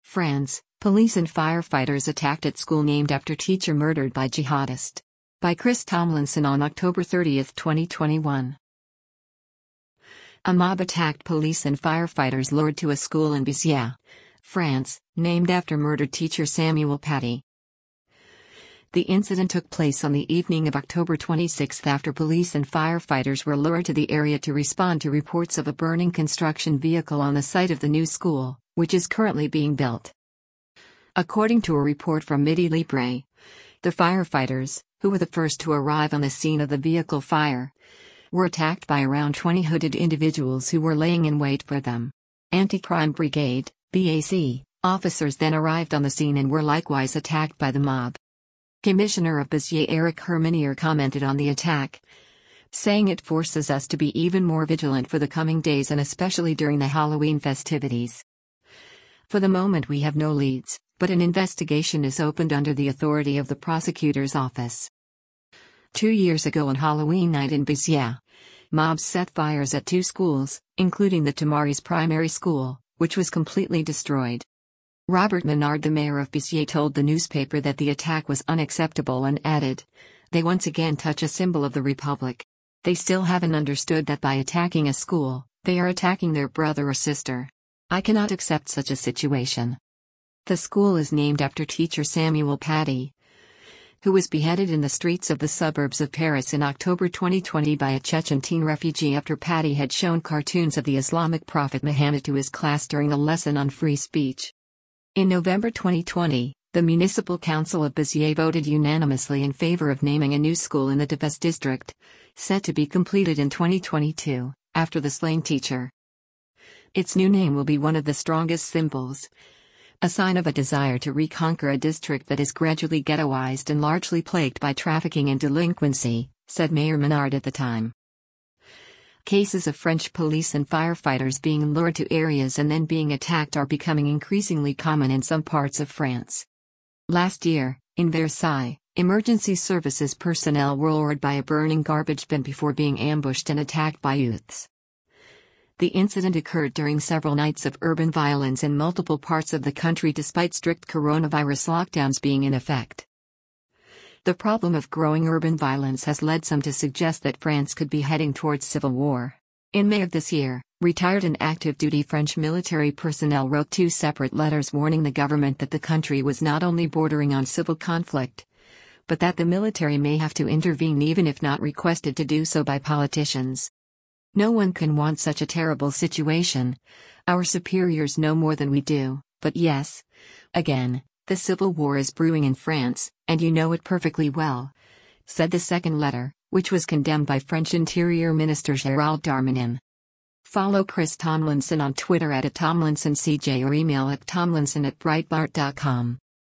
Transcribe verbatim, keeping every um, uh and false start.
France, police and firefighters attacked at school named after teacher murdered by jihadist. By Chris Tomlinson on October thirtieth, twenty twenty-one. A mob attacked police and firefighters lured to a school in Béziers, France, named after murdered teacher Samuel Paty. The incident took place on the evening of October twenty-sixth after police and firefighters were lured to the area to respond to reports of a burning construction vehicle on the site of the new school, which is currently being built. According to a report from Midi Libre, the firefighters, who were the first to arrive on the scene of the vehicle fire, were attacked by around twenty hooded individuals who were laying in wait for them. Anti-Crime Brigade, B A C, officers then arrived on the scene and were likewise attacked by the mob. Commissioner of Béziers Eric Herminier commented on the attack, saying it forces us to be even more vigilant for the coming days and especially during the Halloween festivities. For the moment we have no leads, but an investigation is opened under the authority of the prosecutor's office. Two years ago on Halloween night in Béziers, mobs set fires at two schools, including the Tamaris Primary School, which was completely destroyed. Robert Menard, the mayor of Béziers, told the newspaper that the attack was unacceptable and added, "They once again touch a symbol of the Republic. They still haven't understood that by attacking a school, they are attacking their brother or sister. I cannot accept such a situation." The school is named after teacher Samuel Paty, who was beheaded in the streets of the suburbs of Paris in October twenty twenty by a Chechen teen refugee after Paty had shown cartoons of the Islamic prophet Muhammad to his class during a lesson on free speech. In November twenty twenty, the Municipal Council of Béziers voted unanimously in favor of naming a new school in the Deves district, set to be completed in twenty twenty-two, after the slain teacher. Its new name will be one of the strongest symbols, a sign of a desire to reconquer a district that is gradually ghettoized and largely plagued by trafficking and delinquency, said Mayor Menard at the time. Cases of French police and firefighters being lured to areas and then being attacked are becoming increasingly common in some parts of France. Last year, in Versailles, emergency services personnel were lured by a burning garbage bin before being ambushed and attacked by youths. The incident occurred during several nights of urban violence in multiple parts of the country despite strict coronavirus lockdowns being in effect. The problem of growing urban violence has led some to suggest that France could be heading towards civil war. In May of this year, retired and active-duty French military personnel wrote two separate letters warning the government that the country was not only bordering on civil conflict, but that the military may have to intervene even if not requested to do so by politicians. No one can want such a terrible situation. Our superiors know more than we do, but yes, again, the civil war is brewing in France, and you know it perfectly well, said the second letter, which was condemned by French Interior Minister Gérald Darmanin. Follow Chris Tomlinson on Twitter at Tomlinson C J or email at tomlinson at breitbart dot com.